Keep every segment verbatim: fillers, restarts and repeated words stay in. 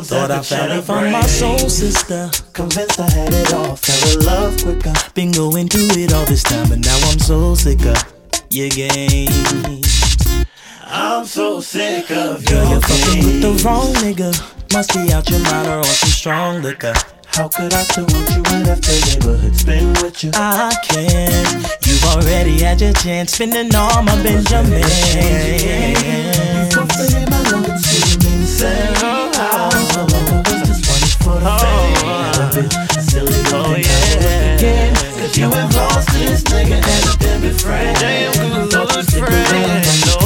problems Thought that I the found cheddar it from my soul brings. sister. Convinced I had it all, fell in love quicker. Been going through it all this time, but now I'm so sick of your game. I'm so sick of Girl, your you're fucking with the games. wrong nigga. Must be out your mind or on some strong liquor. How could I still want you when after neighborhood spin with you? I can't. You've already had your chance, spending all my Benjamin. You forfeited my love and see me insane. I fell over was just money for the fame. And a bit silly to think I will look again. Cause you have lost this nigga and a damn good friend. Damn good friend.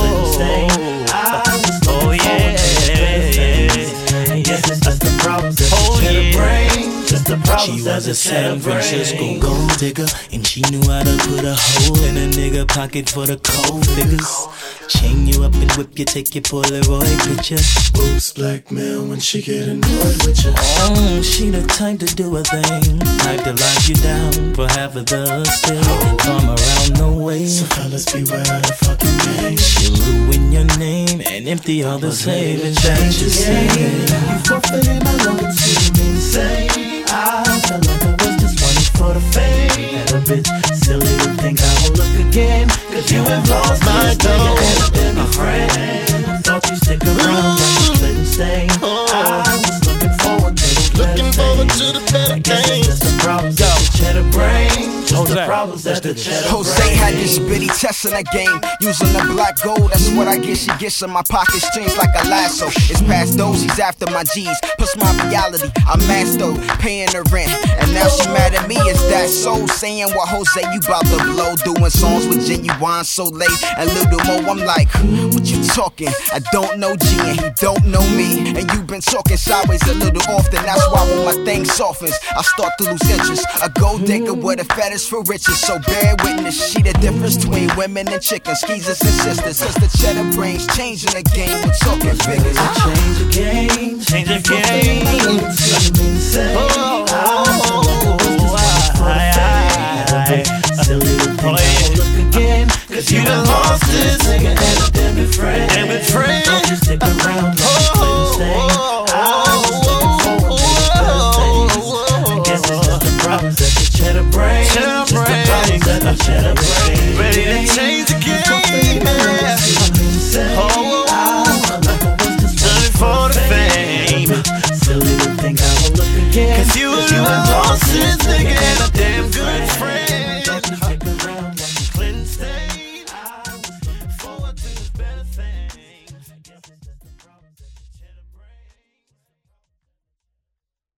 I was Oh yeah, yeah. And yes, it's just the problems that the cheddar brings. She was a San Francisco gold digger, and she knew how to put a hole in a nigga pocket for the cold figures. Chain you up and whip you, take your Polaroid picture. Oops, blackmail when she get annoyed with you. Oh, she the type to do a thing, type to lock you down for half of the still. Come around no way, So fellas beware of the fucking game. she'll ruin your name and empty all the savings that you saved. You forfeited my love and see me insane. I felt like I was just money for the fame. And a bit silly to think I will look again. Cause you have lost my dog and a friend. Thought you'd stick around, but you couldn't stay. I was looking forward to the Looking forward to the better I guess it's days. just the problems that the cheddar brings. Just the Jose. problems that the cheddar brings. Jose had this bitty testing the game, using the black gold. That's what I get. She gets in my pocket strings like a lasso. It's past those, he's after my G's. Plus my reality, I'm master, paying the rent. And now she mad at me, is that so? Saying what Jose, you bout to blow. Doing songs with Genuine so late. And little more, I'm like, what you talking? I don't know G and he don't know me. And you been talking sideways a little often. That's why when my thing softens, I start to lose interest. A gold digger with a fetish for riches. So bear witness, she the difference between women and chickens, skeezers and sisters. Cause the cheddar brains changing the game. We're talking figures. Change the game, Change the You game. forfeited my love, see me insane. Oh, I felt like I was just money for the aye, fame. aye, And a bit silly to think Oh, I yeah. will look again. Cause you done lost this nigga